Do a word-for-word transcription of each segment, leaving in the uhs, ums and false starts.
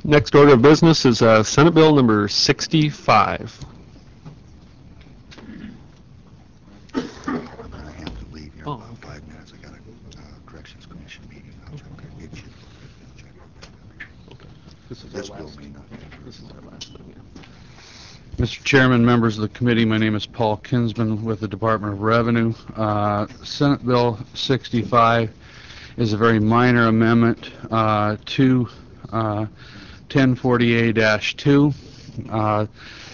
Next order of business is uh, Senate Bill number sixty-five. I'm going to have to leave here in Oh, about okay. five minutes. I got a uh, Corrections Commission meeting. I'll check that. It should check it back. Okay. This is This our bill last. may not be approved. This is our last thing. Yeah. Mister Chairman, members of the committee, my name is Paul Kinsman with the Department of Revenue. Uh, Senate Bill sixty-five is a very minor amendment uh, to uh, ten forty A dash two. Uh,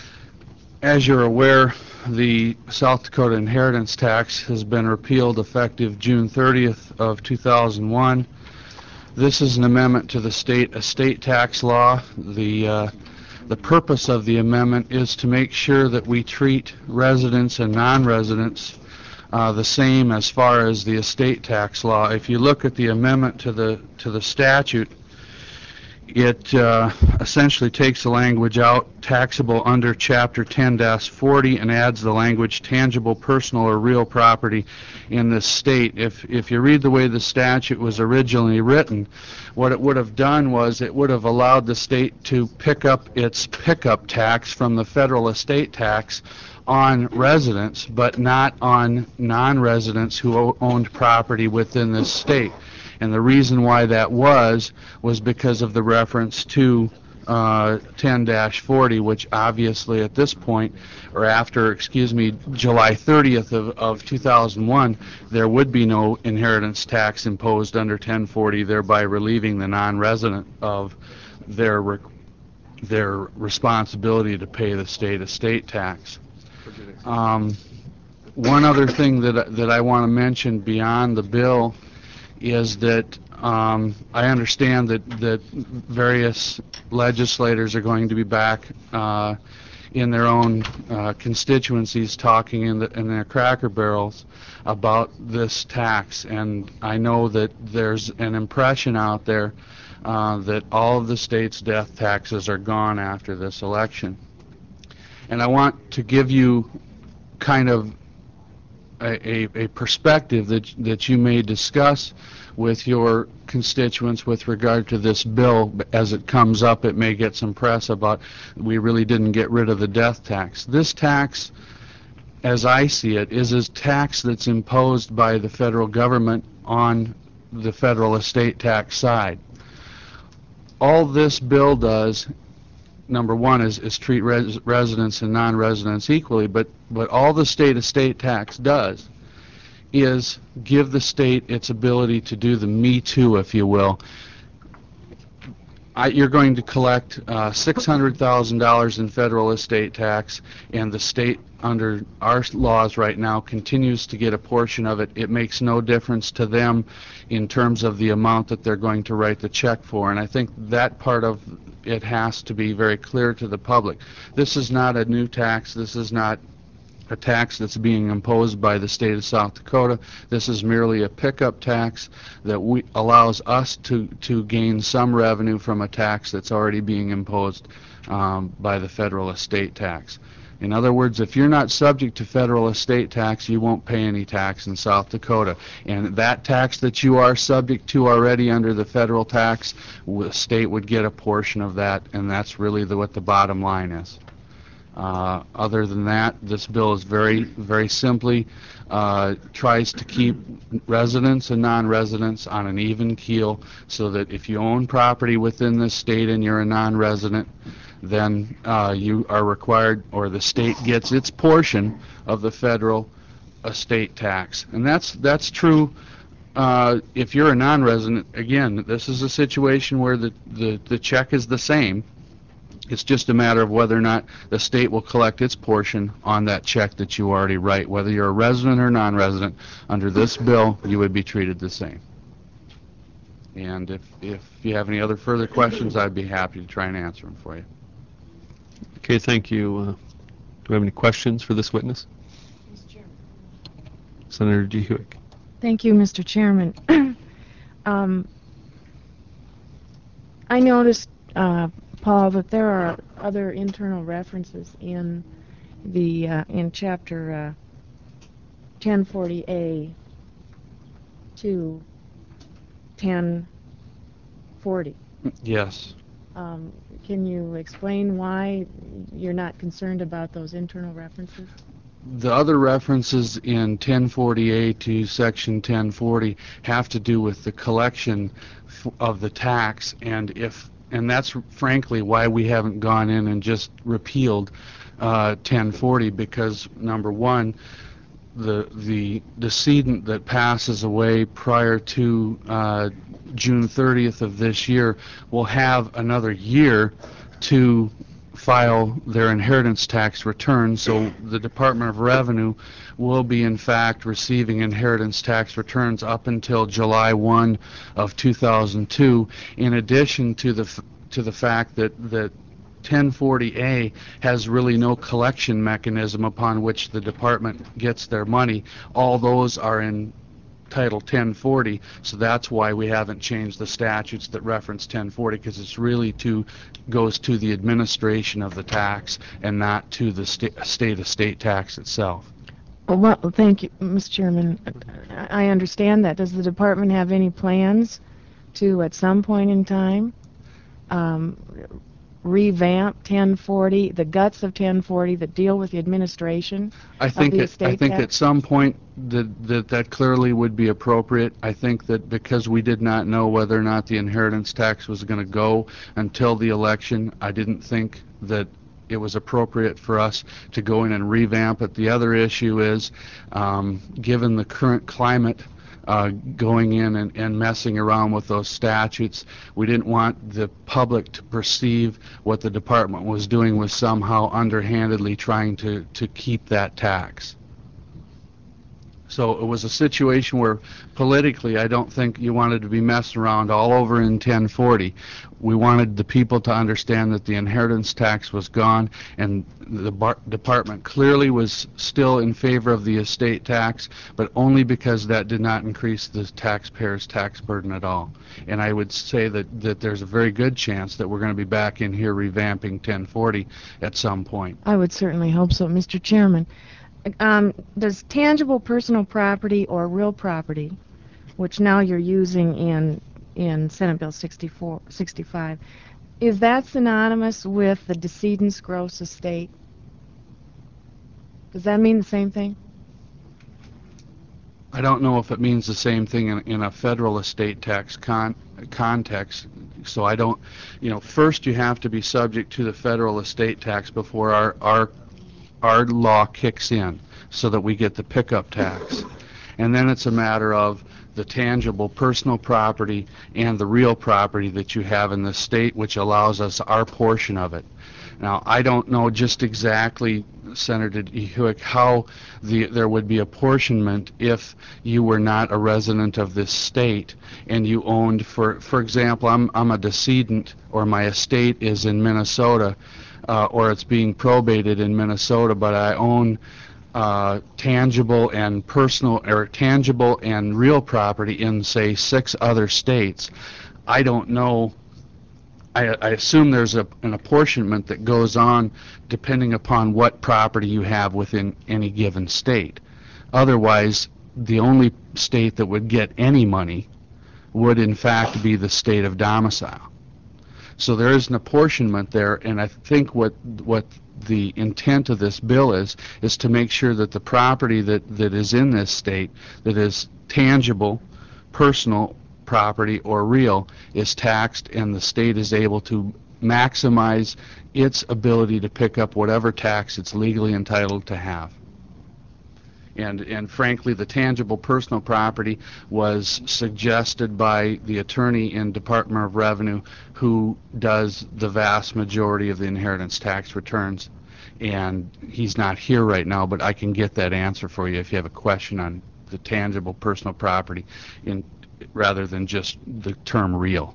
as you're aware, the South Dakota inheritance tax has been repealed effective June thirtieth of two thousand one. This is an amendment to the state estate tax law. The uh, The purpose of the amendment is to make sure that we treat residents and non-residents uh, the same as far as the estate tax law. If you look at the amendment to the to the statute, it uh, essentially takes the language out, taxable under Chapter ten forty, and adds the language tangible personal or real property in this state. If, if you read the way the statute was originally written, what it would have done was it would have allowed the state to pick up its pickup tax from the federal estate tax on residents, but not on non-residents who o- owned property within this state. And the reason why that was, was because of the reference to uh, ten forty, which obviously at this point, or after, excuse me, July thirtieth of, of two thousand one, there would be no inheritance tax imposed under ten forty, thereby relieving the non-resident of their, re- their responsibility to pay the state estate tax. Um, one other thing that, that I want to mention beyond the bill is that um, I understand that, that various legislators are going to be back uh, in their own uh, constituencies talking in, the, in their cracker barrels about this tax. And I know that there's an impression out there uh, that all of the state's death taxes are gone after this election. And I want to give you kind of a, a, a perspective that that you may discuss with your constituents with regard to this bill. As it comes up, it may get some press about we really didn't get rid of the death tax. This tax, as I see it, is a tax that's imposed by the federal government on the federal estate tax side. All this bill does, number one, is, is treat res residents and non-residents equally, but, but all the state estate tax does is give the state its ability to do the Me Too, if you will. I, you're going to collect uh, six hundred thousand dollars in federal estate tax, and the state, under our laws right now, continues to get a portion of it. It makes no difference to them in terms of the amount that they're going to write the check for, and I think that part of it has to be very clear to the public. This is not a new tax. This is not a tax that's being imposed by the state of South Dakota. This is merely a pickup tax that we, allows us to, to gain some revenue from a tax that's already being imposed um, by the federal estate tax. In other words, if you're not subject to federal estate tax, you won't pay any tax in South Dakota. And that tax that you are subject to already under the federal tax, the state would get a portion of that, and that's really the, what the bottom line is. Uh, other than that, this bill is very, very simply uh, tries to keep residents and non-residents on an even keel, so that if you own property within this state and you're a non-resident, then uh, you are required, or the state gets its portion of the federal estate tax. And that's that's true uh, if you're a non-resident. Again, this is a situation where the, the, the check is the same. It's just a matter of whether or not the state will collect its portion on that check that you already write. Whether you're a resident or non-resident, under this bill, you would be treated the same. And if, if you have any other further questions, I'd be happy to try and answer them for you. Okay, thank you. Uh, do we have any questions for this witness? Mister Chairman. Senator G. Hewick. Thank you, Mister Chairman. um, I noticed, uh, Paul, that there are other internal references in the uh, in Chapter uh, ten forty A to ten forty. Yes. Um, can you explain why you're not concerned about those internal references? The other references in ten forty A to Section ten forty have to do with the collection f- of the tax, and if and that's frankly why we haven't gone in and just repealed uh, ten forty, because number one, the the decedent that passes away prior to uh, June thirtieth of this year will have another year to file their inheritance tax return, so the Department of Revenue will be in fact receiving inheritance tax returns up until July first of two thousand two, in addition to the f- to the fact that that ten forty A has really no collection mechanism upon which the department gets their money. All those are in Title ten forty, so that's why we haven't changed the statutes that reference ten forty, because it's really to goes to the administration of the tax and not to the sta- state estate tax itself. Well, well, thank you, Mister Chairman. I I understand that. Does the department have any plans to, at some point in time, um, revamp ten forty, the guts of ten forty that deal with the administration I think of the it, estate I think tax? at some point that, that that clearly would be appropriate. I think that because we did not know whether or not the inheritance tax was going to go until the election, I didn't think that it was appropriate for us to go in and revamp it. The other issue is, um, given the current climate, uh, going in and, and messing around with those statutes, we didn't want the public to perceive what the department was doing was somehow underhandedly trying to, to keep that tax. So it was a situation where politically I don't think you wanted to be messing around all over in ten forty. We wanted the people to understand that the inheritance tax was gone, and the bar- department clearly was still in favor of the estate tax, but only because that did not increase the taxpayer's tax burden at all. And I would say that, that there's a very good chance that we're going to be back in here revamping ten forty at some point. I would certainly hope so, Mister Chairman. Um, does tangible personal property or real property, which now you're using in in Senate Bill sixty-four, sixty-five, is that synonymous with the decedent's gross estate? Does that mean the same thing? I don't know if it means the same thing in, in a federal estate tax con- context, so I don't, you know, first you have to be subject to the federal estate tax before our, our, our law kicks in so that we get the pickup tax. And then it's a matter of the tangible personal property and the real property that you have in the state, which allows us our portion of it. Now, I don't know just exactly, Senator Hewitt, how the, there would be apportionment if you were not a resident of this state and you owned, for for example, I'm, I'm a decedent, or my estate is in Minnesota, uh, or it's being probated in Minnesota, but I own uh, tangible and personal, or tangible and real property in, say, six other states. I don't know. I, I assume there's a, an apportionment that goes on depending upon what property you have within any given state. Otherwise, the only state that would get any money would in fact be the state of domicile. So there is an apportionment there, and I think what what the intent of this bill is is to make sure that the property that, that is in this state, that is tangible, personal property or real, is taxed, and the state is able to maximize its ability to pick up whatever tax it's legally entitled to have. And, and frankly, the tangible personal property was suggested by the attorney in Department of Revenue, who does the vast majority of the inheritance tax returns. And he's not here right now, but I can get that answer for you if you have a question on the tangible personal property, in, rather than just the term real.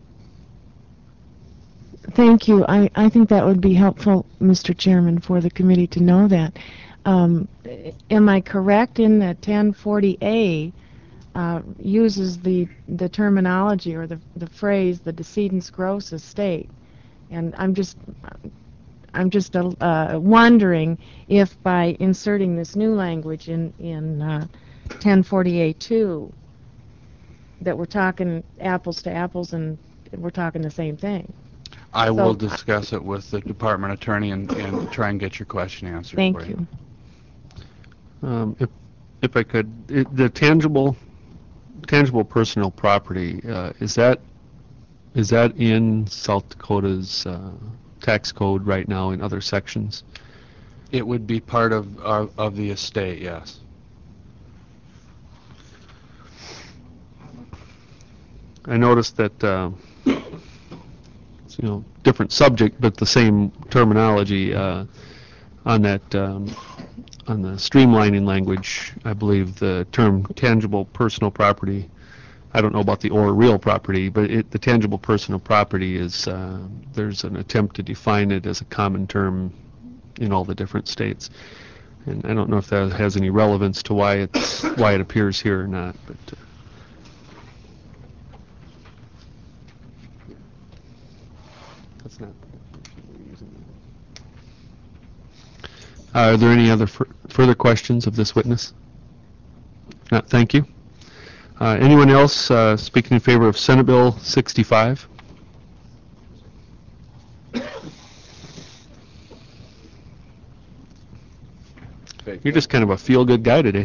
Thank you. I, I think that would be helpful, Mister Chairman, for the committee to know that. Um, am I correct in that ten forty A uh, uses the the terminology or the the phrase the decedent's gross estate? And I'm just I'm just uh, wondering if by inserting this new language in in uh, ten forty A two that we're talking apples to apples and we're talking the same thing. I will So- discuss it with the department attorney and, and try and get your question answered Thank for you. Um, if, if I could, it, the tangible, tangible personal property, uh, is that, is that in South Dakota's uh, tax code right now in other sections? It would be part of, of, of the estate, yes. I noticed that, uh, it's, you know, different subject, but the same terminology uh, on that, um, on the streamlining language. I believe the term tangible personal property, I don't know about the or real property, but it, the tangible personal property is, uh, there's an attempt to define it as a common term in all the different states. And I don't know if that has any relevance to why it's, why it appears here or not, but. Uh, That's not. Uh, Are there any other fur- further questions of this witness? If not, thank you. Uh, anyone else uh, speaking in favor of Senate Bill sixty-five? You're just kind of a feel-good guy today.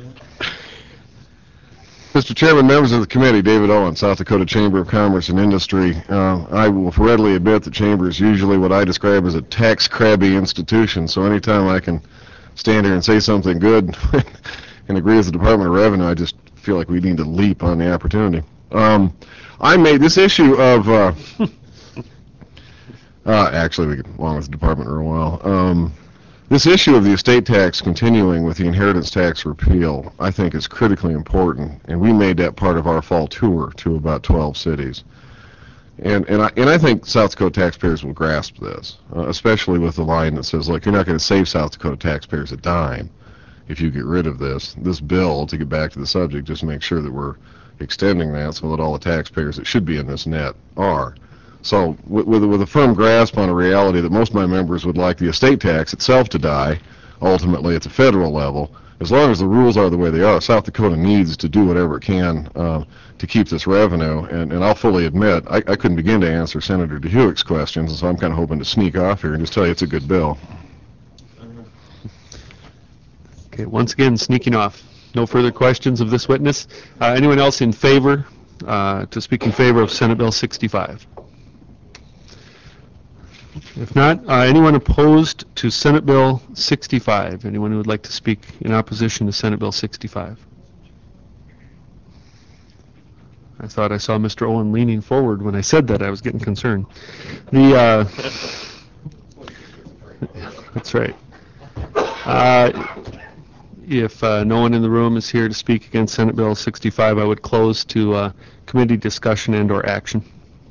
Mister Chairman, members of the committee, David Owen, South Dakota Chamber of Commerce and Industry. Uh, I will readily admit the Chamber is usually what I describe as a tax crabby institution, so anytime I can stand here and say something good and agree with the Department of Revenue, I just feel like we need to leap on the opportunity. Um, I made this issue of, uh, uh, actually, we get along with the Department real well. Um, This issue of the estate tax continuing with the inheritance tax repeal, I think, is critically important, and we made that part of our fall tour to about twelve cities. And and I, and I think South Dakota taxpayers will grasp this, uh, especially with the line that says, look, you're not going to save South Dakota taxpayers a dime if you get rid of this. This bill, to get back to the subject, just make sure that we're extending that so that all the taxpayers that should be in this net are. So with, with, with a firm grasp on a reality that most of my members would like the estate tax itself to die, ultimately at the federal level, as long as the rules are the way they are, South Dakota needs to do whatever it can uh, to keep this revenue. And, and I'll fully admit, I, I couldn't begin to answer Senator DeHuick's questions, and so I'm kind of hoping to sneak off here and just tell you it's a good bill. Okay, once again, sneaking off. No further questions of this witness. Uh, anyone else in favor, uh, to speak in favor of Senate Bill sixty-five? If not, uh, anyone opposed to Senate Bill sixty-five? Anyone who would like to speak in opposition to Senate Bill sixty-five? I thought I saw Mister Owen leaning forward when I said that. I was getting concerned. The uh, that's right. Uh, if uh, no one in the room is here to speak against Senate Bill sixty-five, I would close to uh, committee discussion and/or action.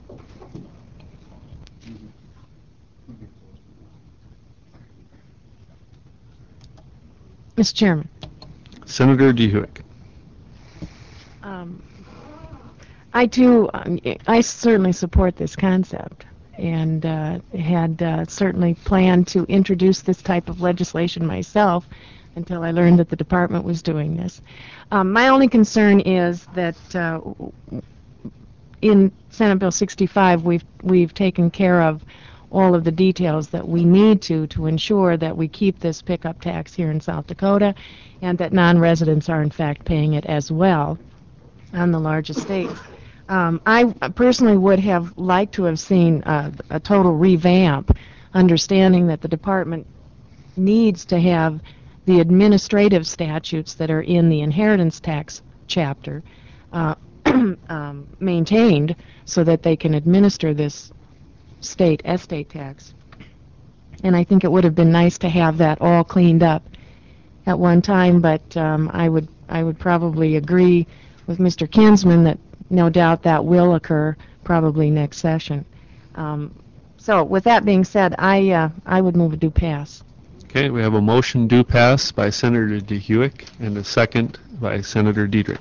Mister Chairman. Senator DeHuick. Um, I too, um, I certainly support this concept, and uh, had uh, certainly planned to introduce this type of legislation myself until I learned that the department was doing this. Um, my only concern is that uh, in Senate Bill sixty-five, we've we've taken care of all of the details that we need to to ensure that we keep this pickup tax here in South Dakota, and that non-residents are in fact paying it as well on the large estates. Um, I personally would have liked to have seen uh, a total revamp, understanding that the department needs to have the administrative statutes that are in the inheritance tax chapter uh, um, maintained so that they can administer this state estate tax. And I think it would have been nice to have that all cleaned up at one time, but um, I would I would probably agree with Mister Kinsman that no doubt that will occur probably next session. Um, so with that being said, I uh, I would move a do pass. Okay, we have a motion do pass by Senator DeHuick and a second by Senator Diedrich.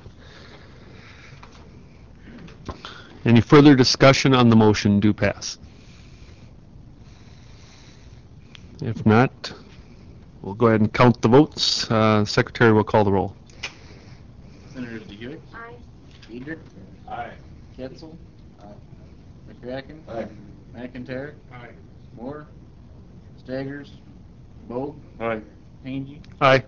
Any further discussion on the motion do pass? If not, we'll go ahead and count the votes. Uh, Secretary will call the roll. Senator DeHuick? Aye. Diedrich? Aye. Ketzel? Aye. McCracken? Aye. McIntyre. Aye. Moore. Staggers. Vogt. Aye. Angie. Aye.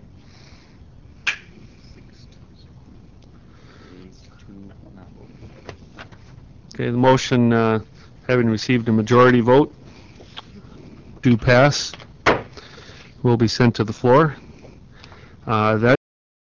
Okay, the motion, uh, having received a majority vote, do pass, will be sent to the floor. Uh, That